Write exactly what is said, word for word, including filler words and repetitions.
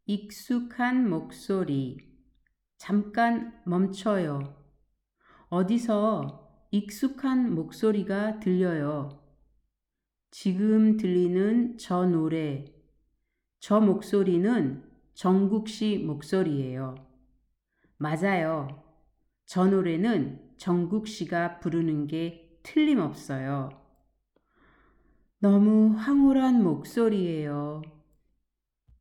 익숙한 목소리. 잠깐 멈춰요. 어디서 익숙한 목소리가 들려요. 지금 들리는 저 노래, 저 목소리는 정국 씨 목소리예요. 맞아요. 저 노래는 정국 씨가 부르는 게 틀림없어요. 너무 황홀한 목소리예요.